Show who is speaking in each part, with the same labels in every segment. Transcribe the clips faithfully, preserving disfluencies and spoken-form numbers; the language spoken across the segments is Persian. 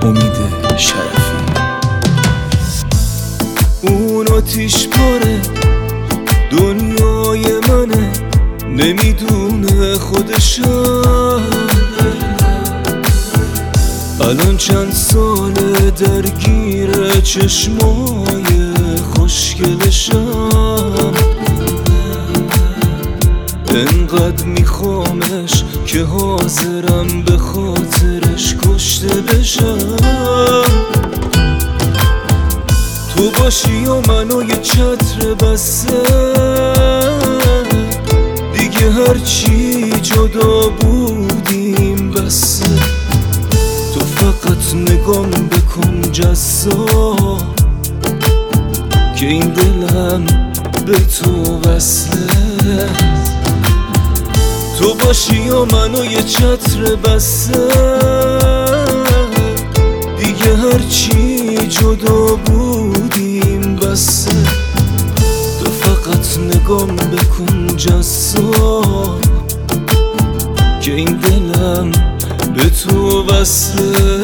Speaker 1: امید شرفی.
Speaker 2: اون آتیش پاره دنیای منه، نمیدونه خودشم. الان چند ساله درگیر چشمای خوشگلشم. انقدر میخوامش که حاضرم به خاطرش کشته بشم. تو باشی و منو یه چتر بسته، دیگه هرچی جدا بودیم بسه. تو فقط نگام بکن جذاب که این دلم به تو وصله. تو باشی و منو یه چتر بسته، دیگه هرچی جدا بودیم بسه. تو فقط نگام بکن جذاب که این دلم به تو وصله.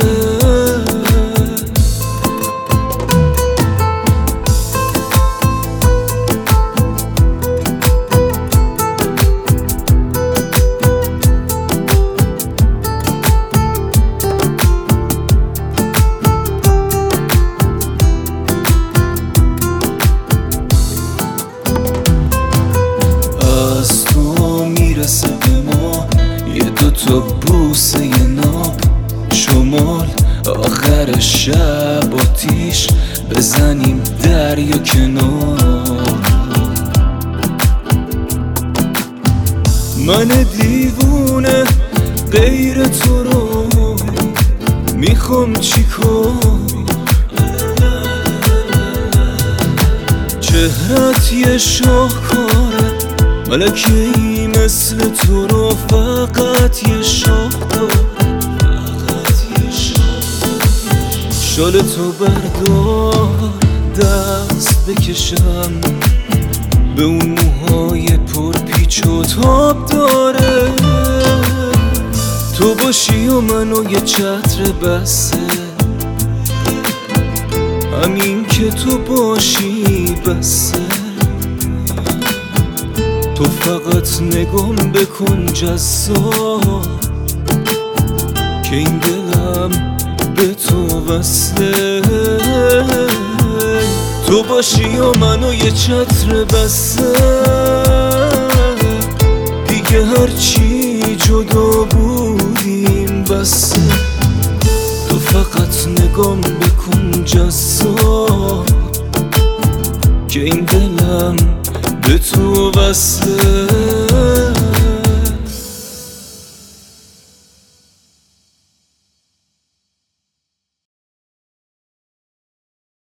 Speaker 2: از تو میرسه به ما یه دوتا بوسه یه ناب شمال. آخر شب آتیش بزنیم دریا کنار. من دیوونه غیر تو رو میخوام چیکار؟ چهرت یه شاهکاره، ملکه‌ای مثل تو رو فقط یه شاه داره. شال تو بردار دست بکشم به اون موهای پر پیچ و تاب داره. تو باشی و منو یه چتر بسته، همین که تو باشی بسته. تو فقط نگام بکن جذاب که این دلم به تو وصله. تو باشی و منو یه چتر بسته، دیگه هرچی جدا بودیم بسته. تو فقط نگام بکن جذاب که این دلم به تو وصله.